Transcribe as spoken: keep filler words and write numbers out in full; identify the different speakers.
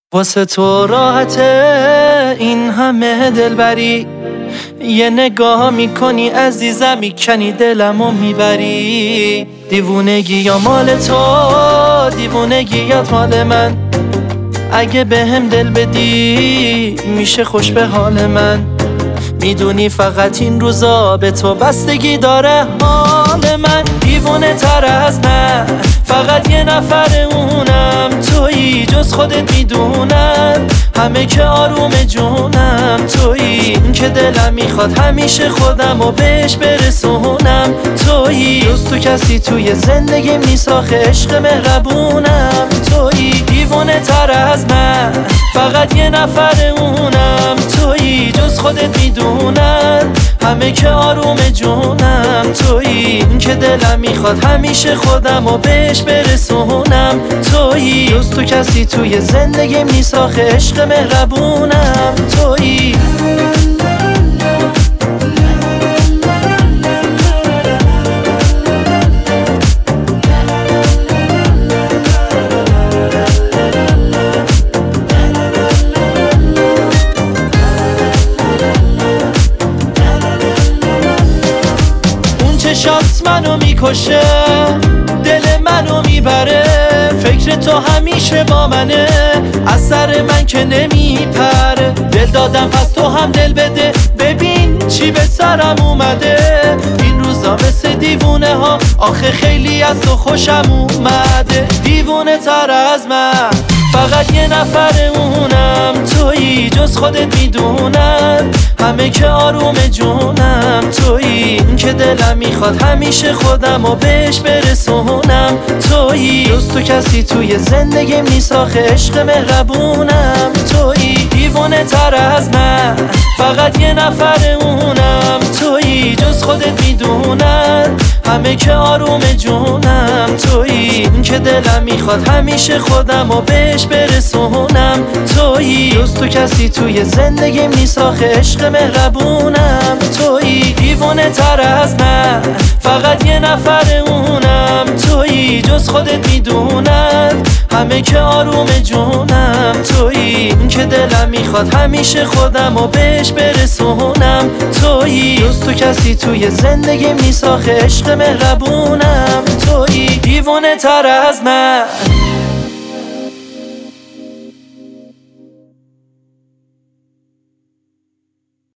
Speaker 1: واسه تو راحته این همه دلبری، یه نگاه میکنی عزیزم میکنی دلمو میبری. دیوونگی یا مال تو، دیوونگی یا مال من، اگه به هم دل بدی میشه خوش به حال من. میدونی فقط این روزا به تو بستگی داره حال من. دیوونه تر از من فقط یه نفر اونم تویی، جز خودت میدونم همه که آروم جونم تویی. این که دلم میخواد همیشه خودم و بهش برسونم تویی، جز تو کسی توی زندگی میساخه عشق مهربونم تویی. دیوونه تر از من فقط یه نفر اونم تویی، جز خودت میدونم همه که آروم جونم تویی. این که دلم میخواد همیشه خودم و بهش برسونم تویی، جز تو کسی توی زندگی میساخه عشق مهربونم تویی. چشات منو میکشه، دل منو میبره، فکر تو همیشه با منه، از سر من که نمیپره. دل دادم پس تو هم دل بده، ببین چی به سرم اومده. این روزا مثل دیوونه ها آخه خیلی از تو خوشم اومده. دیوونه تر از من فقط یه نفر اونم تویی، جز خودت میدونم همه که آروم جونم تویی. این که دلم میخواد همیشه خودم و بهش برسونم تویی، جز تو کسی توی زندگی میساخه عشق مهربونم تویی. دیوونه تر از من فقط یه نفر اونم تویی، جز خودت میدونم همه که آروم جونم تویی. این که دلم میخواد همیشه خودم و بهش برسونم تویی، جز تو کسی توی زندگی میساخه عشق مهربونم تویی. دیوونه تر از من فقط یه نفر اونم تویی، جز خودت میدونم همه که آروم جونم تویی. این که دلم میخواد همیشه خودم و بهش برسونم تویی، جز تو کسی توی زندگی میساخه عشق مهربونم تویی. دیوونه تر از من.